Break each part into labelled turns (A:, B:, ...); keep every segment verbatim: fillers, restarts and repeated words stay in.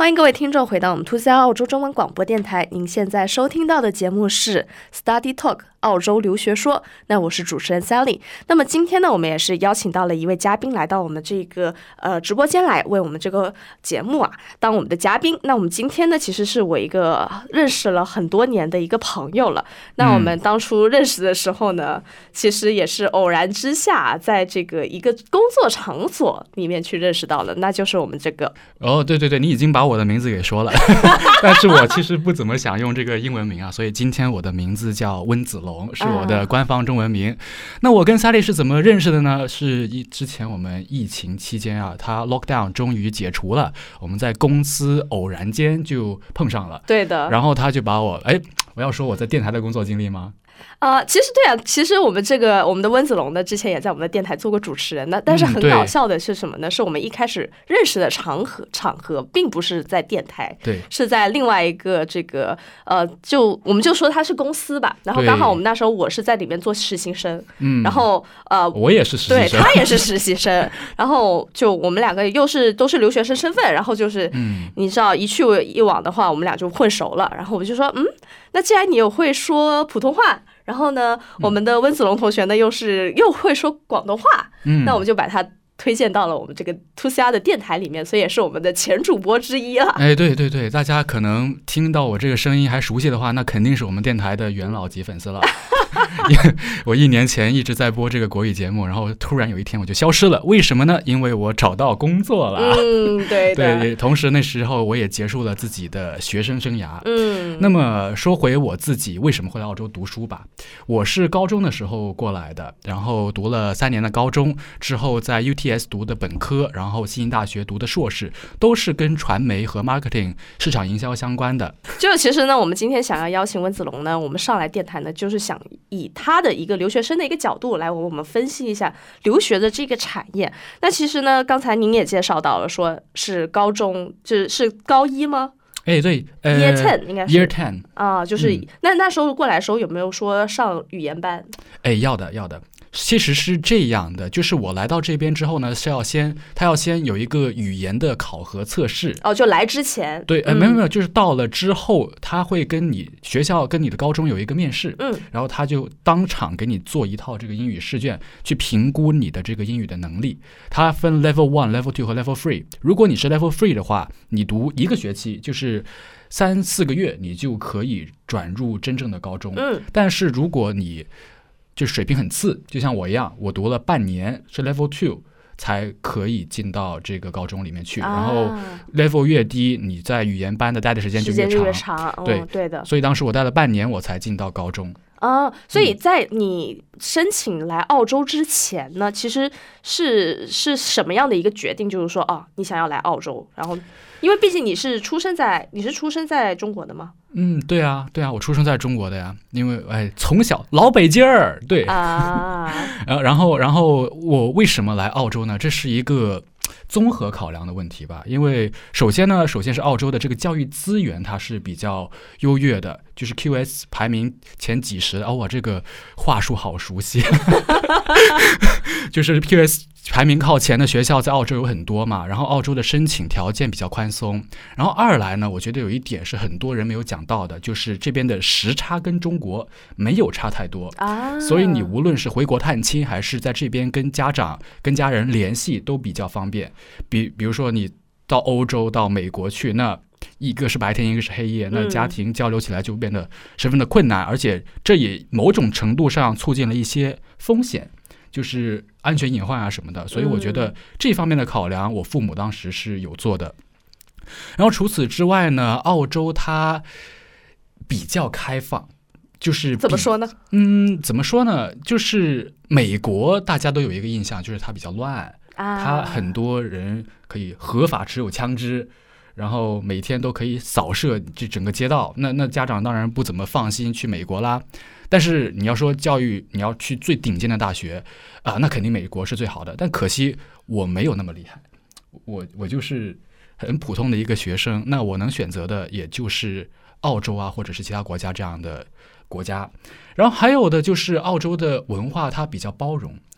A: 欢迎各位听众回到我们 To C L 澳洲中文广播电台，您现在收听到的节目是 Study Talk 澳洲留学说，那我是主持人 Sally。 那么今天呢，我们也是邀请到了一位嘉宾来到我们这个呃直播间来，为我们这个节目啊当我们的嘉宾。那我们今天呢，其实是我一个认识了很多年的一个朋友了。那我们当初认识的时候呢，嗯、其实也是偶然之下，在这个一个工作场所里面去认识到了，那就是我们这个
B: 哦，对对对，你已经把我的名字给说了，但是我其实不怎么想用这个英文名啊，所以今天我的名字叫温子龙，是我的官方中文名。啊、那我跟 Sally 是怎么认识的呢？是之前我们疫情期间啊，他 lockdown 终于解除了，我们在公司偶然间就碰上了。
A: 对的。
B: 然后他就把我，哎，我要说我在电台的工作经历吗？
A: 呃，其实对啊，其实我们这个我们的温子龙呢，之前也在我们的电台做过主持人的，但是很搞笑的是什么呢？嗯、是我们一开始认识的场合场合，并不是在电台，
B: 对，
A: 是在另外一个这个呃，就我们就说它是公司吧。然后刚好我们那时候我是在里面做实习生，嗯，然后呃，
B: 我也是实习生，
A: 对，他也是实习生，然后就我们两个又是都是留学生身份，然后就是，嗯，你知道一去一往的话，我们俩就混熟了。然后我就说，嗯，那既然你有会说普通话。然后呢，我们的温子龙同学呢，又是又会说广东话，嗯，那我们就把他推荐到了我们这个 To C R 的电台里面，所以也是我们的前主播之一了。
B: 哎，对对对，大家可能听到我这个声音还熟悉的话，那肯定是我们电台的元老级粉丝了。我一年前一直在播这个国语节目，然后突然有一天我就消失了，为什么呢？因为我找到工作了。
A: 嗯，对的。
B: 对，同时那时候我也结束了自己的学生生涯。嗯，那么说回我自己为什么会来澳洲读书吧，我是高中的时候过来的，然后读了三年的高中，之后在 U T S 读的本科，然后西宁大学读的硕士，都是跟传媒和 marketing 市场营销相关的。
A: 就其实呢，我们今天想要邀请温子龙呢，我们上来电台呢，就是想以他的一个留学生的一个角度来为我们分析一下留学的这个产业。那其实呢，刚才您也介绍到了，说是高中，就是高一吗？
B: 哎，对，呃
A: ，Year Ten 应该是
B: Year Ten
A: 啊，就是、嗯、那那时候过来的时候有没有说上语言班？
B: 哎，要的，要的。其实是这样的，就是我来到这边之后呢，是要先他要先有一个语言的考核测试。
A: 哦，就来之前。
B: 对，呃，没有没有，就是到了之后，他会跟你学校跟你的高中有一个面试，嗯，然后他就当场给你做一套这个英语试卷，去评估你的这个英语的能力。它分 Level One、Level Two 和 Level Three。如果你是 Level Three 的话，你读一个学期就是三四个月，你就可以转入真正的高中。嗯，但是如果你就水平很次，就像我一样，我读了半年是 level two 才可以进到这个高中里面去，啊、然后 level 越低，你在语言班的待的时间就越长。
A: 时间就越长，对、哦、对的。
B: 所以当时我待了半年，我才进到高中。
A: 啊，所以在你申请来澳洲之前呢，嗯、其实是是什么样的一个决定？就是说，哦，你想要来澳洲，然后，因为毕竟你是出生在你是出生在中国的吗？
B: 嗯，对啊，对啊，我出生在中国的呀，因为哎，从小老北京儿，对啊，然后然后然后我为什么来澳洲呢？这是一个综合考量的问题吧，因为首先呢，首先是澳洲的这个教育资源它是比较优越的，就是 Q S 排名前几十哦，我这个话术好熟悉，就是 Q S 排名靠前的学校在澳洲有很多嘛，然后澳洲的申请条件比较宽松，然后二来呢，我觉得有一点是很多人没有讲到的，就是这边的时差跟中国没有差太多啊，所以你无论是回国探亲还是在这边跟家长跟家人联系都比较方便。比比如说你到欧洲到美国去，那一个是白天一个是黑夜，那家庭交流起来就变得十分的困难，嗯、而且这也某种程度上促进了一些风险，就是安全隐患啊什么的，所以我觉得这方面的考量我父母当时是有做的。然后除此之外呢，澳洲它比较开放，就是
A: 怎么说呢？
B: 嗯，怎么说呢？就是美国大家都有一个印象，就是它比较乱。他很多人可以合法持有枪支，然后每天都可以扫射这整个街道，那那家长当然不怎么放心去美国啦。但是你要说教育，你要去最顶尖的大学啊、呃，那肯定美国是最好的。但可惜我没有那么厉害，我我就是很普通的一个学生，那我能选择的也就是澳洲啊，或者是其他国家这样的国家。然后还有的就是澳洲的文化它比较包容。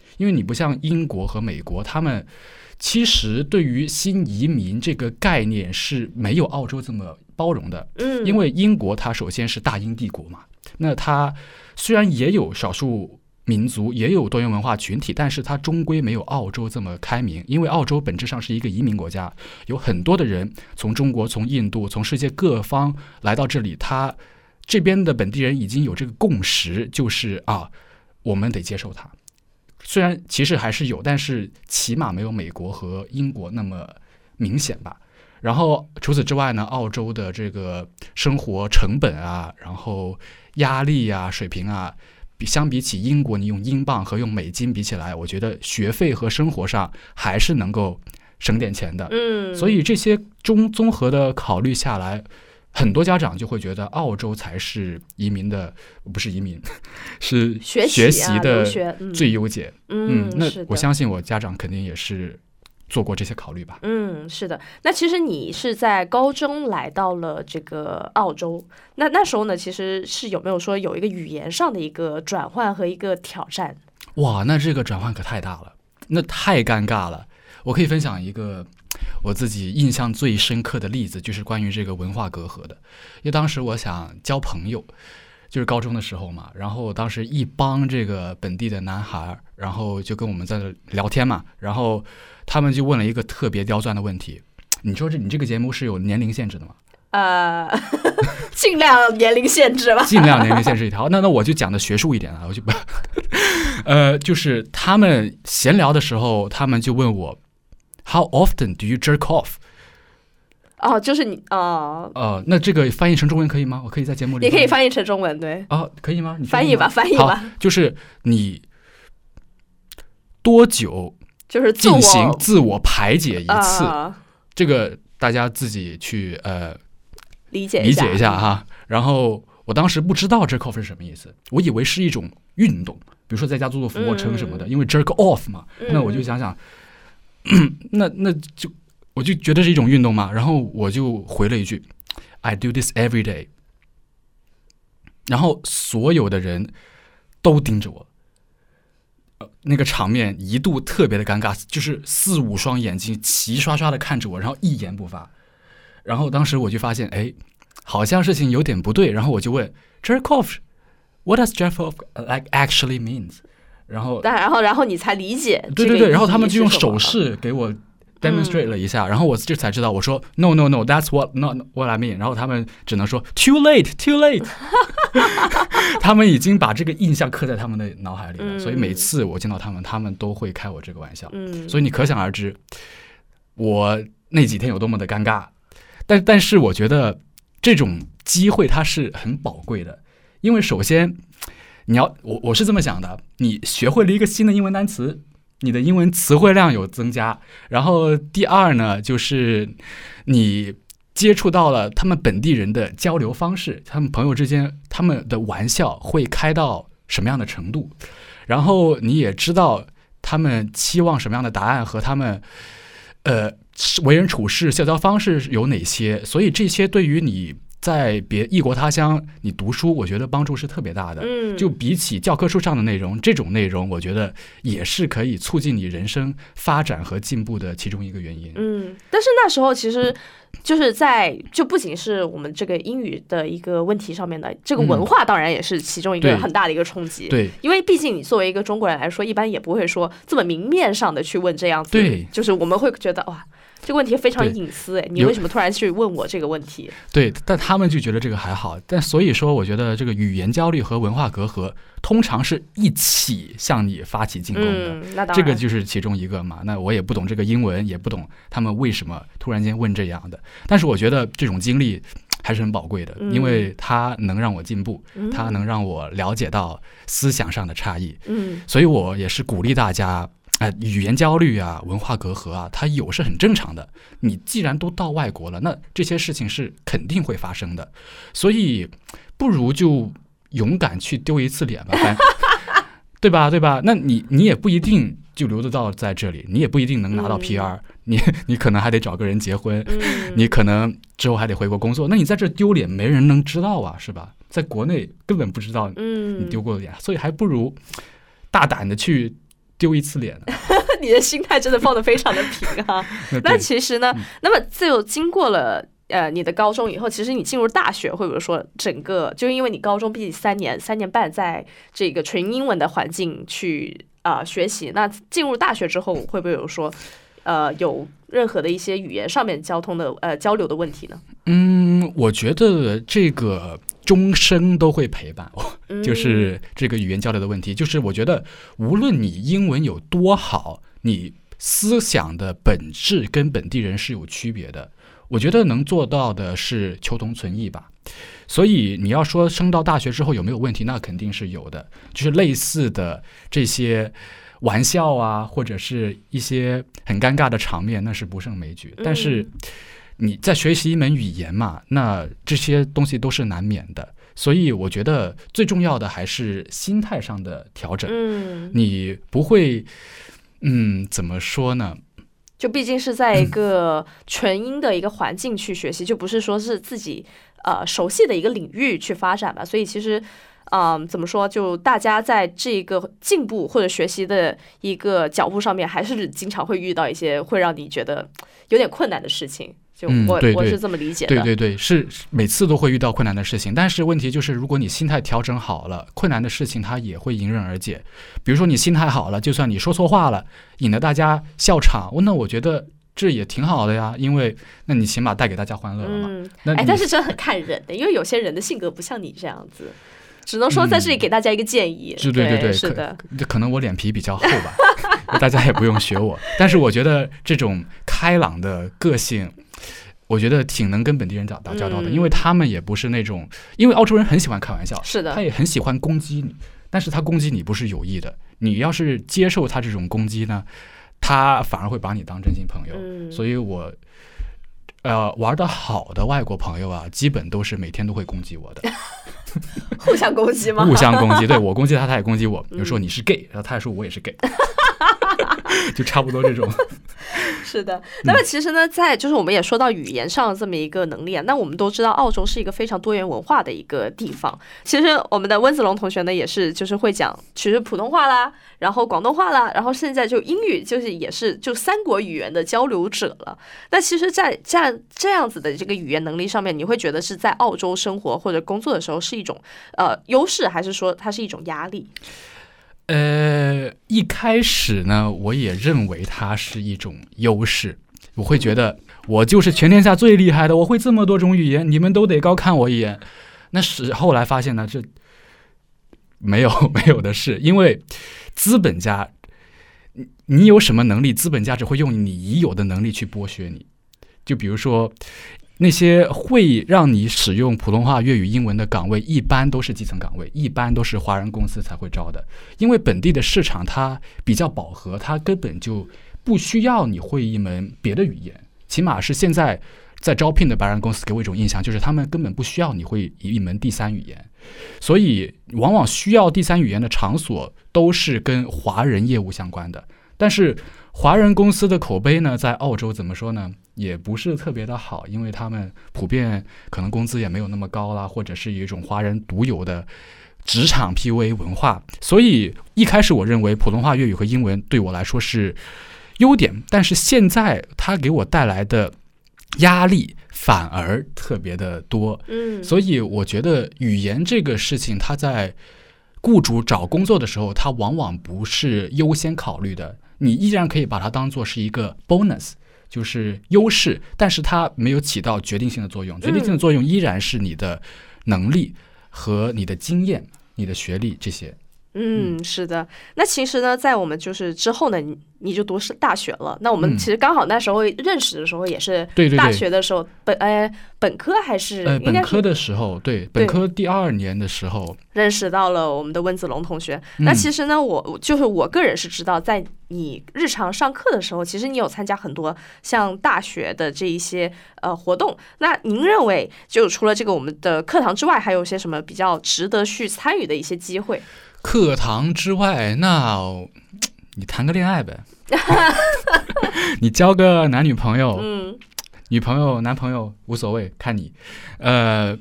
B: 因为你不像英国和美国，他们其实对于新移民这个概念是没有澳洲这么包容的。
A: 嗯，
B: 因为英国它首先是大英帝国嘛，那它虽然也有少数民族，也有多元文化群体，但是它终归没有澳洲这么开明。因为澳洲本质上是一个移民国家，有很多的人从中国、从印度、从世界各方来到这里，他这边的本地人已经有这个共识，就是啊，我们得接受它。虽然歧视还是有，但是起码没有美国和英国那么明显吧。然后除此之外呢，澳洲的这个生活成本啊，然后压力啊、水平啊，比相比起英国，你用英镑和用美金比起来，我觉得学费和生活上还是能够省点钱的。
A: 嗯，
B: 所以这些综综合的考虑下来，很多家长就会觉得澳洲才是移民的，不是移民，是
A: 学
B: 习
A: 习
B: 的最优解。
A: 嗯，
B: 嗯，那我相信我家长肯定也是做过这些考虑吧。
A: 嗯，是的。那其实你是在高中来到了这个澳洲，那那时候呢，其实是有没有说有一个语言上的一个转换和一个挑战？
B: 哇，那这个转换可太大了，那太尴尬了。我可以分享一个我自己印象最深刻的例子，就是关于这个文化隔阂的。因为当时我想交朋友，就是高中的时候嘛，然后当时一帮这个本地的男孩，然后就跟我们在这聊天嘛，然后他们就问了一个特别刁钻的问题。你说这你这个节目是有年龄限制的吗？
A: 呃，尽量年龄限制吧。
B: 尽量年龄限制一条。那那我就讲的学术一点啊，我就不，呃，就是他们闲聊的时候，他们就问我 ，How often do you jerk off？
A: 哦，就是你哦，
B: 呃，那这个翻译成中文可以吗？我可以在节目里
A: 也可以翻译成中文，对。
B: 哦，可以吗？你
A: 翻译吧，翻译吧。
B: 就是你多久
A: 就是
B: 进行自我排解一次？
A: 啊、
B: 这个大家自己去呃
A: 理解
B: 理解一下哈。然后我当时不知道 jerk off 是什么意思，我以为是一种运动，比如说在家做做俯卧撑什么的，嗯、因为 jerk off 嘛，
A: 嗯、
B: 那我就想想，嗯、那那就我就觉得是一种运动嘛，然后我就回了一句 I do this every day， 然后所有的人都盯着我。呃、那个场面一度特别的尴尬，就是四五双眼睛齐刷刷的看着我，然后一言不发。然后当时我就发现，哎，好像事情有点不对。然后我就问 jerk off what does jerk off like actually means？ 然后
A: 然后然后你才理解，
B: 对对对，然后他们就用手势给我 demonstrate 了一下，嗯、然后我这才知道，我说 no no no that's what not what I mean， 然后他们只能说 too late too late。他们已经把这个印象刻在他们的脑海里了，嗯、所以每次我见到他们，他们都会开我这个玩笑。
A: 嗯、
B: 所以你可想而知，我那几天有多么的尴尬。但但是我觉得这种机会它是很宝贵的，因为首先你要我我是这么想的，你学会了一个新的英文单词，你的英文词汇量有增加。然后第二呢，就是你接触到了他们本地人的交流方式，他们朋友之间他们的玩笑会开到什么样的程度，然后你也知道他们期望什么样的答案和他们呃为人处事社交方式有哪些，所以这些对于你在别异国他乡你读书，我觉得帮助是特别大的。
A: 嗯，
B: 就比起教科书上的内容，这种内容我觉得也是可以促进你人生发展和进步的其中一个原因。
A: 嗯，但是那时候其实就是在就不仅是我们这个英语的一个问题上面的，这个文化当然也是其中一个很大的一个冲击。
B: 对，
A: 因为毕竟你作为一个中国人来说，一般也不会说这么明面上的去问这样子。
B: 对，
A: 就是我们会觉得哇，这个问题非常隐私，哎，你为什么突然去问我这个问题？
B: 对，但他们就觉得这个还好。但所以说，我觉得这个语言焦虑和文化隔阂通常是一起向你发起进攻的。
A: 嗯，那当然，
B: 这个就是其中一个嘛。那我也不懂这个英文，也不懂他们为什么突然间问这样的。但是我觉得这种经历还是很宝贵的，
A: 嗯、
B: 因为它能让我进步，
A: 嗯、
B: 它能让我了解到思想上的差异。
A: 嗯，
B: 所以我也是鼓励大家。哎、呃，语言焦虑啊，文化隔阂啊，它有是很正常的。你既然都到外国了，那这些事情是肯定会发生的，所以不如就勇敢去丢一次脸吧，对吧？对吧？那你你也不一定就留得到在这里，你也不一定能拿到 P R，、嗯、你你可能还得找个人结婚，
A: 嗯、
B: 你可能之后还得回国工作。那你在这丢脸，没人能知道啊，是吧？在国内根本不知道你丢过脸，嗯、所以还不如大胆的去。 丢一次脸
A: 你的心态真的放得非常的平啊那其实呢、嗯、那么就经过了呃，你的高中以后，其实你进入大学，或者说整个，就因为你高中毕竟三年、三年半在这个纯英文的环境去啊、呃、学习，那进入大学之后，会不会有说呃有任何的一些语言上面交通的呃交流的问题呢？
B: 嗯，我觉得这个终生都会陪伴我，就是这个语言交流的问题。就是我觉得无论你英文有多好，你思想的本质跟本地人是有区别的。我觉得能做到的是求同存异吧，所以你要说升到大学之后有没有问题，那肯定是有的，就是类似的这些玩笑啊，或者是一些很尴尬的场面，那是不胜枚举。但是你在学习一门语言嘛，那这些东西都是难免的，所以我觉得最重要的还是心态上的调整。嗯，你不会，嗯，怎么说呢？
A: 就毕竟是在一个纯英的一个环境去学习，就不是说是自己呃熟悉的一个领域去发展吧。所以其实，嗯、呃，怎么说？就大家在这个进步或者学习的一个脚步上面，还是经常会遇到一些会让你觉得有点困难的事情。就我、嗯、对对我是这么理解的。
B: 对对对，是每次都会遇到困难的事情，但是问题就是，如果你心态调整好了，困难的事情它也会迎刃而解。比如说你心态好了，就算你说错话了，引得大家笑场，那我觉得这也挺好的呀，因为那你起码带给大家欢乐了嘛。嗯，
A: 哎，但是这很看人的，因为有些人的性格不像你这样子。只能说在这里给大家一个建议。
B: 嗯、对对对，
A: 是的，
B: 可, 可能我脸皮比较厚吧，大家也不用学我。但是我觉得这种开朗的个性，我觉得挺能跟本地人打打交道的、嗯，因为他们也不是那种，因为澳洲人很喜欢开玩笑，
A: 是的，
B: 他也很喜欢攻击你，但是他攻击你不是有意的，你要是接受他这种攻击呢，他反而会把你当真心朋友。嗯、所以我。呃，玩得好的外国朋友啊，基本都是每天都会攻击我的。
A: 互相攻击吗？
B: 互相攻击，对，我攻击他，他也攻击我。比如说你是 gay， 然后他也说我也是 gay， 就差不多这种。
A: 是的，那么其实呢，在就是我们也说到语言上这么一个能力啊，那我们都知道澳洲是一个非常多元文化的一个地方。其实我们的温子龙同学呢，也是就是会讲，其实普通话啦，然后广东话啦，然后现在就英语，就是也是就三国语言的交流者了。那其实，在这样这样子的这个语言能力上面，你会觉得是在澳洲生活或者工作的时候是一种呃优势，还是说它是一种压力？
B: 呃，一开始呢，我也认为它是一种优势。我会觉得我就是全天下最厉害的，我会这么多种语言，你们都得高看我一眼。那是后来发现呢，这没有没有的事，因为资本家，你有什么能力，资本家只会用你已有的能力去剥削你。就比如说，那些会让你使用普通话、粤语、英文的岗位，一般都是基层岗位，一般都是华人公司才会招的。因为本地的市场它比较饱和，它根本就不需要你会一门别的语言。起码是现在在招聘的白人公司给我一种印象，就是他们根本不需要你会一门第三语言。所以往往需要第三语言的场所都是跟华人业务相关的。但是华人公司的口碑呢，在澳洲怎么说呢，也不是特别的好，因为他们普遍可能工资也没有那么高啦，或者是一种华人独有的职场 P U A 文化。所以一开始我认为普通话、粤语和英文对我来说是优点，但是现在它给我带来的压力反而特别的多。嗯，所以我觉得语言这个事情，它在雇主找工作的时候，它往往不是优先考虑的。你依然可以把它当作是一个 bonus， 就是优势，但是它没有起到决定性的作用。决定性的作用依然是你的能力和你的经验、你的学历这些。
A: 嗯，是的。那其实呢，在我们就是之后呢，你你就读大学了。那我们其实刚好那时候认识的时候，也是大学的时候，本呃本科还是
B: 呃本科的时候，对，本科第二年的时候
A: 认识到了我们的温子龙同学。那其实呢，我就是我个人是知道，在你日常上课的时候，其实你有参加很多像大学的这一些呃活动。那您认为，就除了这个我们的课堂之外，还有一些什么比较值得去参与的一些机会？
B: 课堂之外，那你谈个恋爱呗，你交个男女朋友，嗯，女朋友、男朋友无所谓，看你。呃，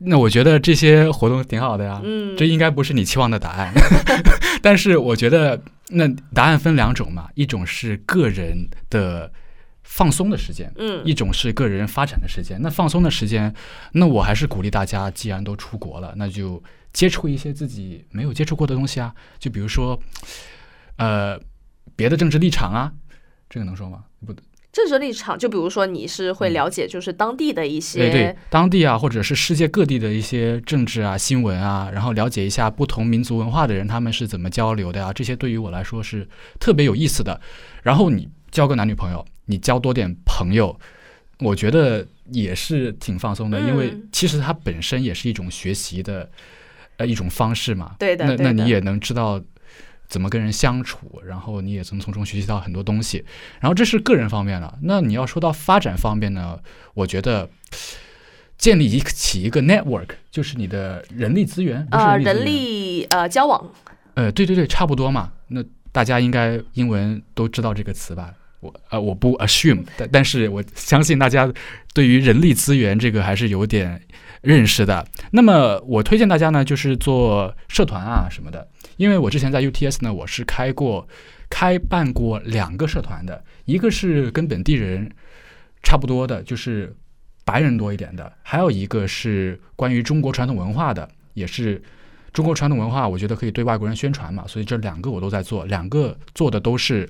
B: 那我觉得这些活动挺好的呀，
A: 嗯，
B: 这应该不是你期望的答案。但是我觉得那答案分两种嘛，一种是个人的放松的时间，
A: 嗯，
B: 一种是个人发展的时间。那放松的时间，那我还是鼓励大家，既然都出国了，那就接触一些自己没有接触过的东西啊，就比如说呃别的政治立场啊，这个能说吗？不，
A: 政治立场，就比如说你是会了解就是当地的一些、
B: 嗯、对对，当地啊，或者是世界各地的一些政治啊、新闻啊，然后了解一下不同民族文化的人他们是怎么交流的呀、啊，这些对于我来说是特别有意思的。然后你交个男女朋友，你交多点朋友，我觉得也是挺放松的，
A: 嗯、
B: 因为其实它本身也是一种学习的呃一种方式嘛。
A: 对的，
B: 那
A: 对的，
B: 那你也能知道怎么跟人相处，然后你也能从中学习到很多东西。然后这是个人方面了。那你要说到发展方面呢，我觉得建立起一个 network， 就是你的人力资源，
A: 啊、呃，人力呃交往，
B: 呃，对对对，差不多嘛。那大家应该英文都知道这个词吧？我呃我不 assume， 但但是我相信大家对于人力资源这个还是有点认识的。那么我推荐大家呢，就是做社团啊什么的。因为我之前在 U T S 呢，我是开过、开办过两个社团的，一个是跟本地人差不多的，就是白人多一点的，还有一个是关于中国传统文化的，也是中国传统文化，我觉得可以对外国人宣传嘛，所以这两个我都在做，两个做的都是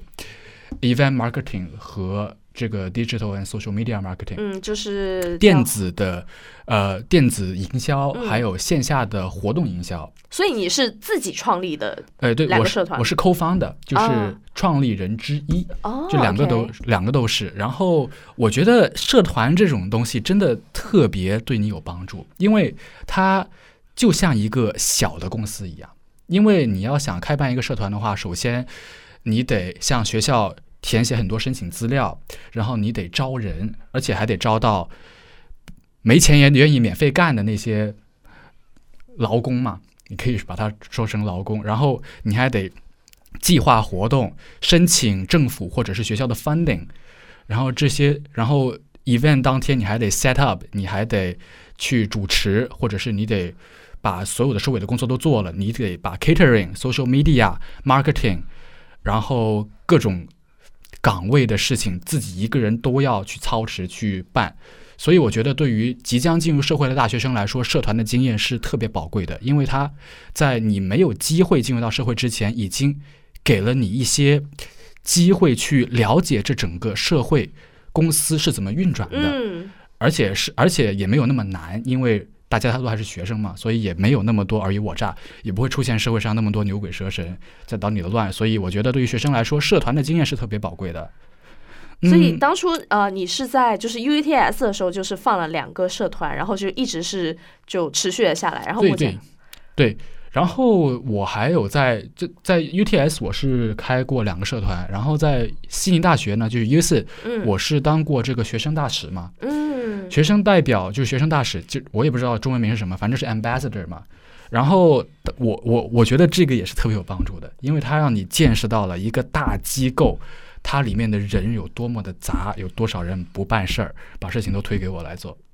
B: event marketing 和这个 digital and social media marketing，
A: 嗯，就是
B: 电子的呃电子营销、嗯，还有线下的活动营销。
A: 所以你是自己创立的？
B: 呃，对，
A: 两个社团，
B: 我是 co-founder， 就是创立人之一。
A: 哦，
B: 这两个都、okay. 两个都是。然后我觉得社团这种东西真的特别对你有帮助，因为它就像一个小的公司一样。因为你要想开办一个社团的话，首先你得向学校填写很多申请资料，然后你得招人，而且还得招到没钱也愿意免费干的那些劳工嘛，你可以把它说成劳工。然后你还得计划活动，申请政府或者是学校的 funding， 然后这些，然后 event 当天你还得 set up， 你还得去主持，或者是你得把所有的收尾的工作都做了，你得把 catering、social media、marketing， 然后各种岗位的事情自己一个人都要去操持去办。所以我觉得对于即将进入社会的大学生来说，社团的经验是特别宝贵的，因为他在你没有机会进入到社会之前，已经给了你一些机会去了解这整个社会公司是怎么运转的，
A: 嗯，
B: 而且是而且也没有那么难，因为大家都还是学生嘛，所以也没有那么多尔虞我诈，也不会出现社会上那么多牛鬼蛇神在捣你的乱。所以我觉得对于学生来说，社团的经验是特别宝贵的。
A: 所以当初呃，你是在就是 U T S 的时候，就是放了两个社团，然后就一直是就持续了下来。然后目前
B: 对对，然后我还有在这在 U T S 我是开过两个社团，然后在悉尼大学呢，就是 U 四、嗯，我是当过这个学生大使嘛，
A: 嗯，
B: 学生代表就是学生大使，就我也不知道中文名是什么，反正是 ambassador 嘛。然后我我我觉得这个也是特别有帮助的，因为它让你见识到了一个大机构。它里面的人有多么的杂，有多少人不办事儿，把事情都推给我来做。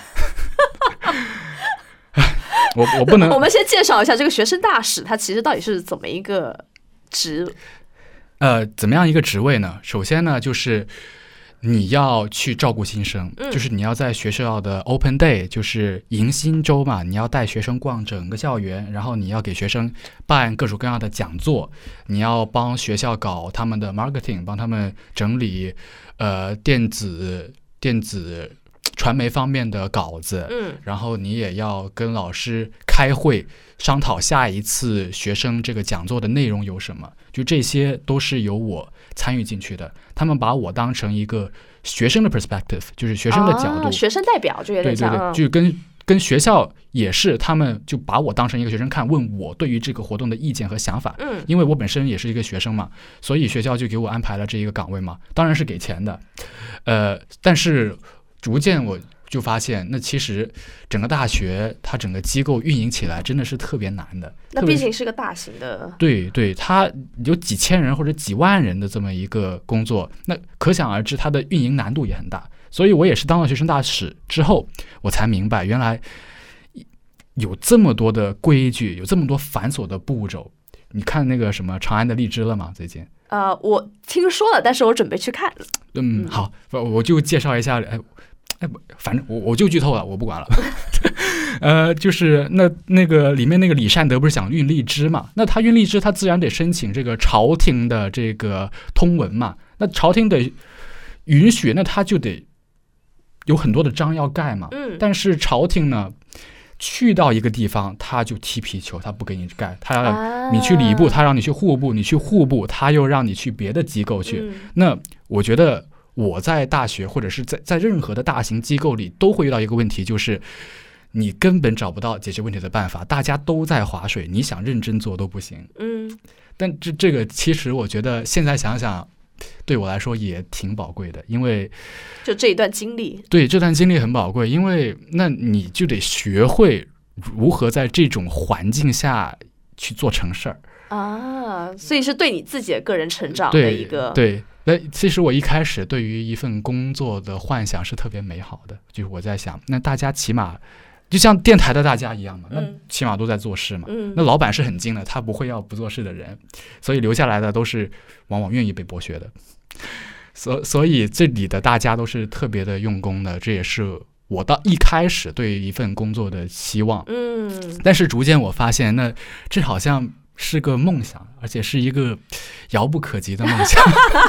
B: 我我不能。
A: 我们先介绍一下这个学生大使，他其实到底是怎么一个职？
B: 呃，怎么样一个职位呢？首先呢，就是你要去照顾新生，
A: 嗯、
B: 就是你要在学校的 Open Day， 就是迎新周嘛，你要带学生逛整个校园，然后你要给学生办各种各样的讲座，你要帮学校搞他们的 marketing， 帮他们整理呃电子电子传媒方面的稿子，
A: 嗯，
B: 然后你也要跟老师开会商讨下一次学生这个讲座的内容有什么，就这些都是由我参与进去的。他们把我当成一个学生的 perspective， 就是学生的角度，
A: 啊、学生代表就有点像，
B: 对对对，就跟跟学校也是，他们就把我当成一个学生看，问我对于这个活动的意见和想法。
A: 嗯，
B: 因为我本身也是一个学生嘛，所以学校就给我安排了这一个岗位嘛，当然是给钱的，呃，但是逐渐我就发现，那其实整个大学它整个机构运营起来真的是特别难的。
A: 那毕竟是个大型的，
B: 对对，它有几千人或者几万人的这么一个工作，那可想而知它的运营难度也很大。所以我也是当了学生大使之后，我才明白原来有这么多的规矩，有这么多繁琐的步骤。你看那个什么长安的荔枝了吗？最近？
A: 呃，我听说了，但是我准备去看。
B: 嗯，好，我就介绍一下。哎，哎，反正我我就剧透了，我不管了。呃，就是那那个里面那个李善德不是想运荔枝嘛？那他运荔枝，他自然得申请这个朝廷的这个通文嘛。那朝廷得允许，那他就得有很多的章要盖嘛。
A: 嗯。
B: 但是朝廷呢？去到一个地方，他就踢皮球，他不给你盖，他让你去礼部，他让你去户部，你去户部，他又让你去别的机构去。
A: 嗯、
B: 那我觉得我在大学或者是在在任何的大型机构里都会遇到一个问题，就是你根本找不到解决问题的办法，大家都在划水，你想认真做都不行。
A: 嗯，
B: 但这这个其实我觉得现在想想，对我来说也挺宝贵的，因为
A: 就这一段经历，
B: 对这段经历很宝贵，因为那你就得学会如何在这种环境下去做成事儿
A: 啊，所以是对你自己的个人成长的一个
B: 对。那其实我一开始对于一份工作的幻想是特别美好的，就是我在想，那大家起码就像电台的大家一样嘛，那起码都在做事嘛。
A: 嗯、
B: 那老板是很精的，他不会要不做事的人，所以留下来的都是往往愿意被剥削的。所所以这里的大家都是特别的用功的，这也是我到一开始对一份工作的期望。
A: 嗯，
B: 但是逐渐我发现，那这好像是个梦想，而且是一个遥不可及的梦想。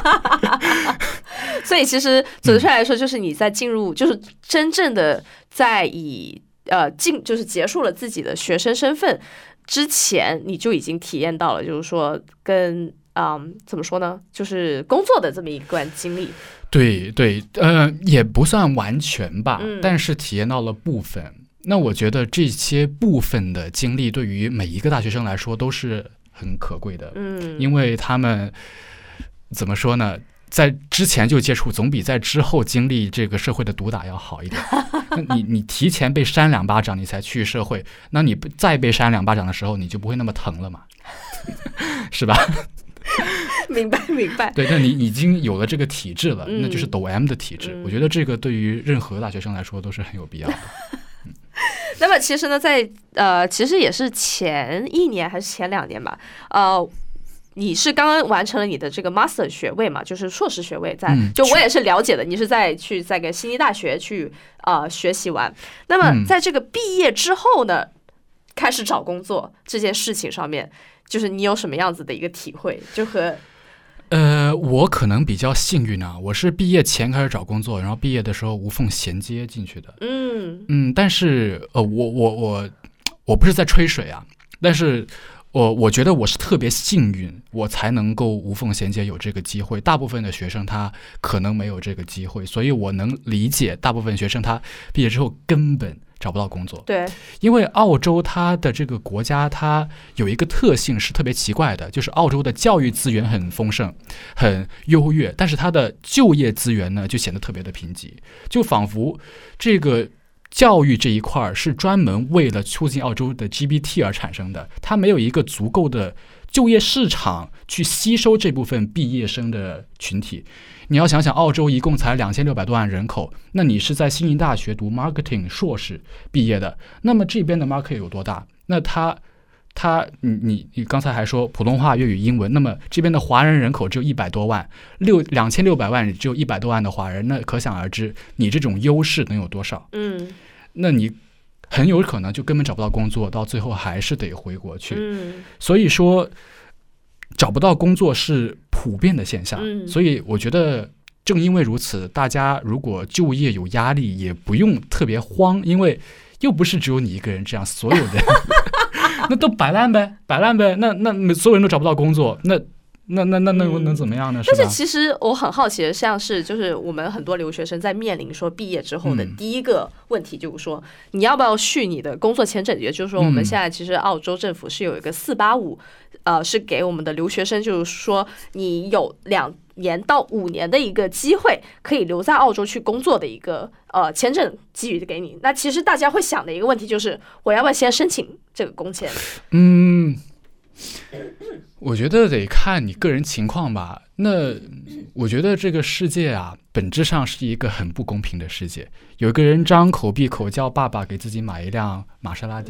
A: 所以其实总的来说，就是你在进入，嗯、就是真正的在以呃进，就是结束了自己的学生身份之前，你就已经体验到了，就是说跟。嗯，怎么说呢？就是工作的这么一段经历。
B: 对对，呃，也不算完全吧，
A: 嗯、
B: 但是体验到了部分。那我觉得这些部分的经历对于每一个大学生来说都是很可贵的。
A: 嗯，
B: 因为他们怎么说呢？在之前就接触，总比在之后经历这个社会的毒打要好一点。那你你提前被扇两巴掌，你才去社会，那你再被扇两巴掌的时候，你就不会那么疼了嘛，是吧？
A: 明白明白，
B: 对，那你已经有了这个体质了，
A: 嗯、
B: 那就是抖 M 的体质、嗯。我觉得这个对于任何大学生来说都是很有必要的。嗯、
A: 那么其实呢，在呃，其实也是前一年还是前两年吧，呃，你是刚刚完成了你的这个 master 学位嘛，就是硕士学位在，在、嗯、就我也是了解的，你是在去在个悉尼大学去呃学习完。那么在这个毕业之后呢，嗯、开始找工作这件事情上面。就是你有什么样子的一个体会？就和
B: 呃，我可能比较幸运啊，我是毕业前开始找工作，然后毕业的时候无缝衔接进去的。
A: 嗯
B: 嗯，但是呃，我我我我不是在吹水啊，但是我我觉得我是特别幸运，我才能够无缝衔接有这个机会。大部分的学生他可能没有这个机会，所以我能理解大部分学生他毕业之后根本找不到工作。
A: 对，
B: 因为澳洲它的这个国家它有一个特性是特别奇怪的，就是澳洲的教育资源很丰盛很优越，但是它的就业资源呢就显得特别的贫瘠，就仿佛这个教育这一块是专门为了促进澳洲的 G B T 而产生的，它没有一个足够的就业市场去吸收这部分毕业生的群体。你要想想，澳洲一共才两千六百多万人口，那你是在悉尼大学读 marketing 硕士毕业的，那么这边的 market 有多大？那他他你你你刚才还说普通话、粤语、英文，那么这边的华人人口只有一百多万，六两千六百万只有一百多万的华人，那可想而知，你这种优势能有多少？
A: 嗯，
B: 那你很有可能就根本找不到工作，到最后还是得回国去。
A: 嗯，
B: 所以说找不到工作是普遍的现象。
A: 嗯，所
B: 以我觉得正因为如此，大家如果就业有压力，也不用特别慌，因为又不是只有你一个人这样，所有人那都摆烂呗，摆烂呗，那那所有人都找不到工作，那那那那那能怎么样呢？
A: 嗯、但是其实我很好奇的，像是就是我们很多留学生在面临说毕业之后的第一个问题，就是说、嗯、你要不要续你的工作签证？也就是说，我们现在其实澳洲政府是有一个四八五，呃，是给我们的留学生，就是说你有两年到五年的一个机会，可以留在澳洲去工作的一个呃签证给予给你。那其实大家会想的一个问题就是，我要不要先申请这个工签？
B: 嗯。我觉得得看你个人情况吧。那我觉得这个世界啊，本质上是一个很不公平的世界。有一个人张口闭口叫爸爸给自己买一辆玛莎拉蒂，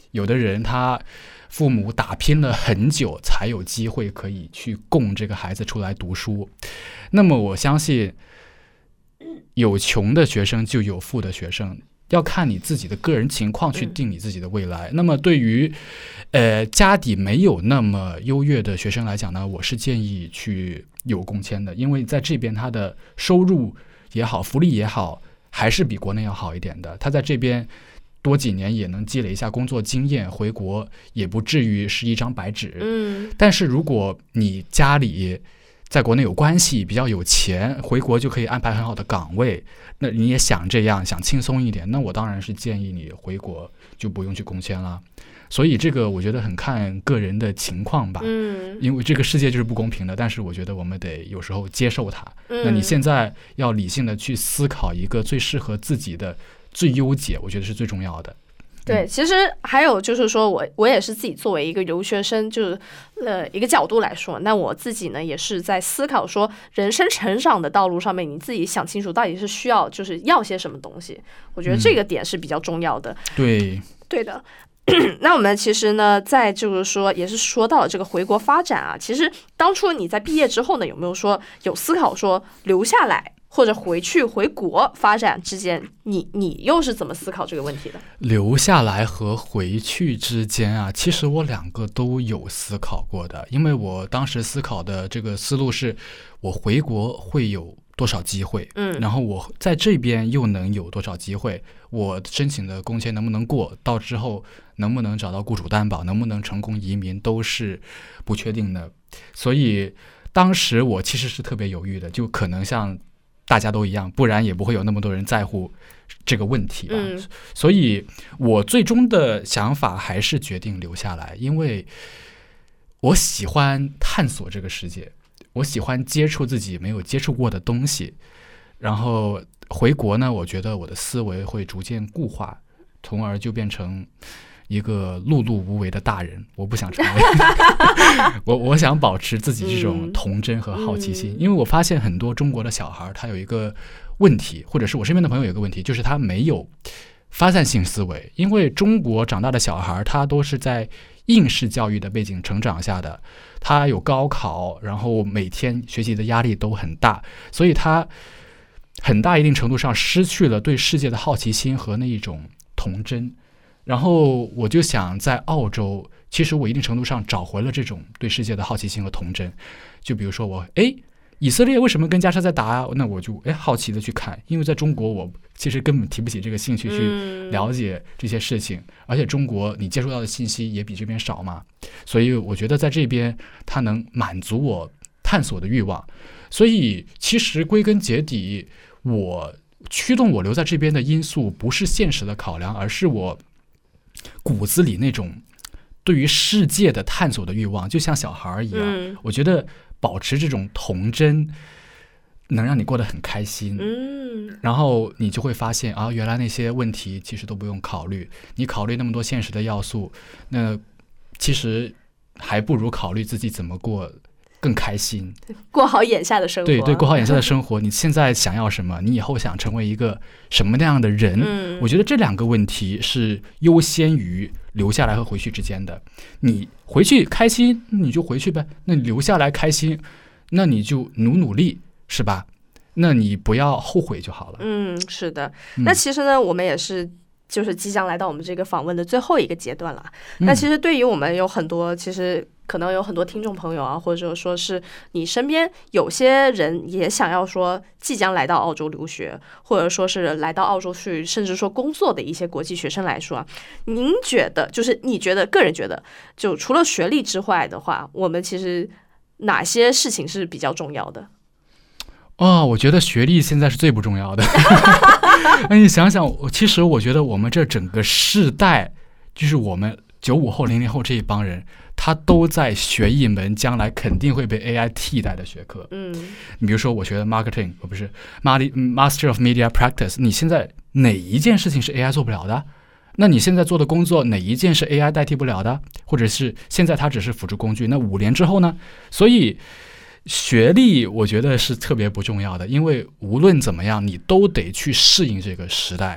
B: 有的人他父母打拼了很久才有机会可以去供这个孩子出来读书。那么我相信有穷的学生就有富的学生，要看你自己的个人情况去定你自己的未来。嗯、那么对于呃家底没有那么优越的学生来讲呢，我是建议去有工签的，因为在这边他的收入也好，福利也好，还是比国内要好一点的。他在这边多几年也能积累一下工作经验，回国也不至于是一张白纸。
A: 嗯，
B: 但是如果你家里在国内有关系，比较有钱，回国就可以安排很好的岗位，那你也想这样，想轻松一点，那我当然是建议你回国就不用去工签了。所以这个我觉得很看个人的情况吧，
A: 嗯，
B: 因为这个世界就是不公平的，但是我觉得我们得有时候接受它。嗯、那你现在要理性的去思考一个最适合自己的最优解，我觉得是最重要的。
A: 对，其实还有就是说我我也是自己作为一个留学生，就是呃一个角度来说，那我自己呢也是在思考说，人生成长的道路上面，你自己想清楚到底是需要就是要些什么东西，我觉得这个点是比较重要的。
B: 嗯、对，
A: 对的。那我们其实呢，在就是说，也是说到了这个回国发展啊。其实当初你在毕业之后呢，有没有说有思考说留下来或者回去回国发展之间，你你又是怎么思考这个问题的？
B: 留下来和回去之间啊，其实我两个都有思考过的，因为我当时思考的这个思路是，我回国会有多少机会，
A: 嗯，
B: 然后我在这边又能有多少机会，我申请的工签能不能过，到之后能不能找到雇主担保，能不能成功移民都是不确定的。所以当时我其实是特别犹豫的，就可能像大家都一样，不然也不会有那么多人在乎这个问题吧。
A: 嗯、
B: 所以我最终的想法还是决定留下来，因为我喜欢探索这个世界，我喜欢接触自己没有接触过的东西。然后回国呢，我觉得我的思维会逐渐固化，从而就变成一个碌碌无为的大人。我不想成为我我想保持自己这种童真和好奇心、嗯、因为我发现很多中国的小孩他有一个问题，或者是我身边的朋友有一个问题，就是他没有发散性思维。因为中国长大的小孩他都是在应试教育的背景成长下的，他有高考，然后每天学习的压力都很大，所以他很大一定程度上失去了对世界的好奇心和那一种童真。然后我就想在澳洲，其实我一定程度上找回了这种对世界的好奇心和童真。就比如说我诶以色列为什么跟加沙在打啊？那我就诶好奇的去看，因为在中国我其实根本提不起这个兴趣去了解这些事情、嗯、而且中国你接触到的信息也比这边少嘛，所以我觉得在这边它能满足我探索的欲望。所以其实归根结底，我驱动我留在这边的因素不是现实的考量，而是我骨子里那种对于世界的探索的欲望，就像小孩一样、嗯、我觉得保持这种童真能让你过得很开心、嗯、然后你就会发现啊，原来那些问题其实都不用考虑，你考虑那么多现实的要素，那其实还不如考虑自己怎么过更开心，
A: 过好眼下的生活。
B: 对对，过好眼下的生活。你现在想要什么？你以后想成为一个什么那样的人？嗯、我觉得这两个问题是优先于留下来和回去之间的。你回去开心，你就回去呗；那你留下来开心，那你就努努力，是吧？那你不要后悔就好了。
A: 嗯，是的。那其实呢，嗯、我们也是。就是即将来到我们这个访问的最后一个阶段了。那其实对于我们有很多，其实可能有很多听众朋友啊，或者说是你身边有些人也想要说即将来到澳洲留学，或者说是来到澳洲去，甚至说工作的一些国际学生来说，您觉得就是你觉得个人觉得，就除了学历之外的话，我们其实哪些事情是比较重要的？
B: 哦，我觉得学历现在是最不重要的。那你想想，其实我觉得我们这整个世代，就是我们九五后、零零后这一帮人，他都在学一门将来肯定会被 A I 替代的学科。
A: 嗯，
B: 你比如说，我学的 marketing， 不是 Master of Media Practice， 你现在哪一件事情是 A I 做不了的？那你现在做的工作哪一件是 A I 代替不了的？或者是现在它只是辅助工具？那五年之后呢？所以学历我觉得是特别不重要的，因为无论怎么样你都得去适应这个时代，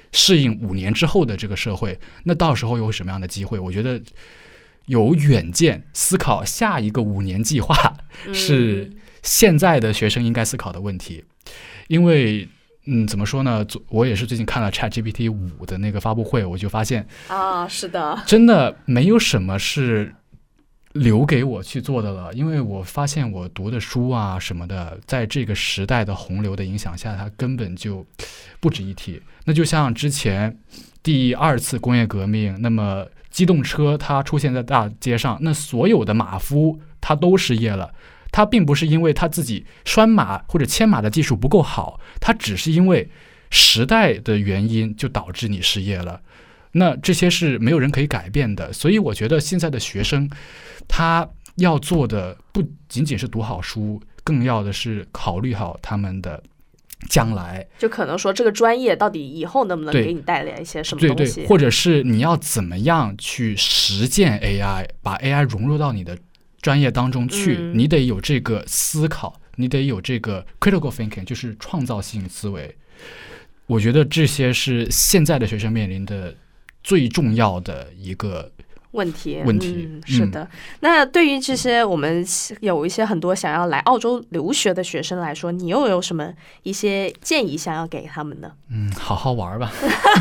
B: 适应五年之后的这个社会，那到时候有什么样的机会？我觉得有远见，思考下一个五年计划是现在的学生应该思考的问题。因为嗯，怎么说呢？我也是最近看了 ChatGPT 五的那个发布会，我就发现
A: 啊，是的，
B: 真的没有什么是留给我去做的了。因为我发现我读的书啊什么的，在这个时代的洪流的影响下，它根本就不值一提。那就像之前第二次工业革命，那么机动车它出现在大街上，那所有的马夫他都失业了。他并不是因为他自己拴马或者牵马的技术不够好，他只是因为时代的原因就导致你失业了。那这些是没有人可以改变的。所以我觉得现在的学生他要做的不仅仅是读好书，更要的是考虑好他们的将来，
A: 就可能说这个专业到底以后能不能给你带来一些什么东西，
B: 对对，或者是你要怎么样去实践 A I， 把 A I 融入到你的专业当中去、嗯、你得有这个思考，你得有这个 critical thinking， 就是创造性思维。我觉得这些是现在的学生面临的最重要的一个
A: 问题
B: 问题、
A: 嗯、是的、嗯、那对于这些我们有一些很多想要来澳洲留学的学生来说，你又有什么一些建议想要给他们呢？
B: 嗯，好好玩吧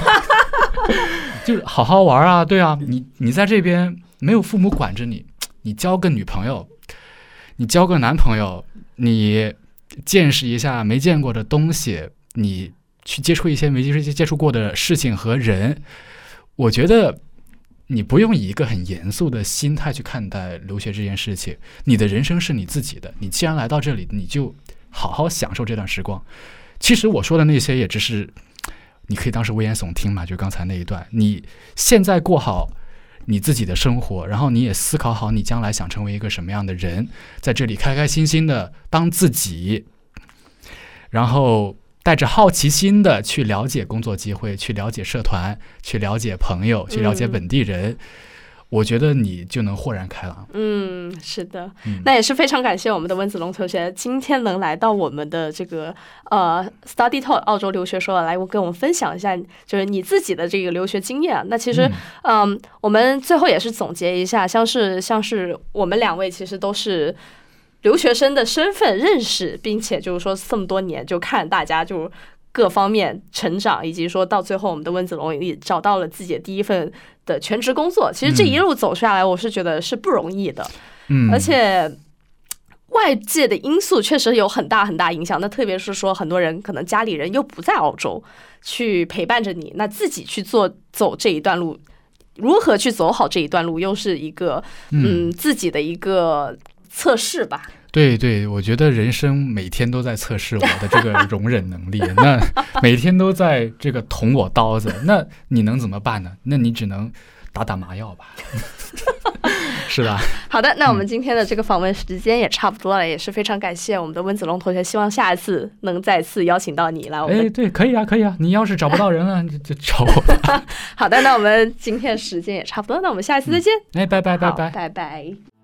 B: 就是好好玩啊，对啊，你你在这边没有父母管着你，你交个女朋友，你交个男朋友，你见识一下没见过的东西，你去接触一些没接触过的事情和人。我觉得你不用以一个很严肃的心态去看待留学这件事情，你的人生是你自己的，你既然来到这里，你就好好享受这段时光。其实我说的那些也只是你可以当是危言耸听嘛，就刚才那一段，你现在过好你自己的生活，然后你也思考好你将来想成为一个什么样的人，在这里开开心心的当自己，然后带着好奇心的去了解工作机会，去了解社团，去了解朋友，去了解本地人、嗯、我觉得你就能豁然开朗。
A: 嗯，是的、嗯、那也是非常感谢我们的温子龙同学今天能来到我们的这个呃 Study Talk 澳洲留学说来跟我们分享一下就是你自己的这个留学经验。那其实嗯、呃，我们最后也是总结一下，像是像是我们两位其实都是留学生的身份认识，并且就是说这么多年就看大家就各方面成长，以及说到最后我们的温子龙也找到了自己的第一份的全职工作。其实这一路走下来我是觉得是不容易的，嗯，而且外界的因素确实有很大很大影响。那特别是说很多人可能家里人又不在澳洲去陪伴着你，那自己去做走这一段路，如何去走好这一段路又是一个嗯自己的一个测试吧。
B: 对对，我觉得人生每天都在测试我的这个容忍能力那每天都在这个捅我刀子，那你能怎么办呢？那你只能打打麻药吧是吧？
A: 好的，那我们今天的这个访问时间也差不多了、嗯、也是非常感谢我们的温子龙同学，希望下一次能再次邀请到你来我们。
B: 哎，对，可以啊可以啊，你要是找不到人了就就找我吧
A: 好的，那我们今天的时间也差不多，那我们下一次再见、
B: 嗯、哎，拜拜拜拜
A: 拜拜。